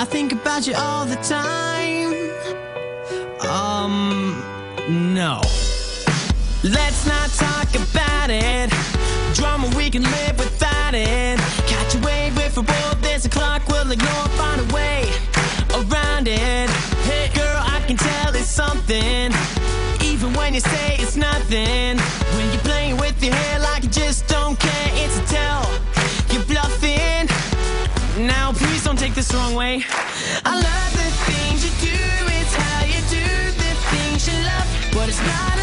think about you all the time. No. Let's not talk about it. Drama, we can live without it. Catch a wave if we're both, there's a clock we'll ignore, find a way around it. Hey girl, I can tell it's something, even when you say it's nothing. When you're playing with your hair like you just don't care, it's a tell, you're bluffing. Now please don't take this the wrong way. I love the things you do, it's how you do the things you love, but it's not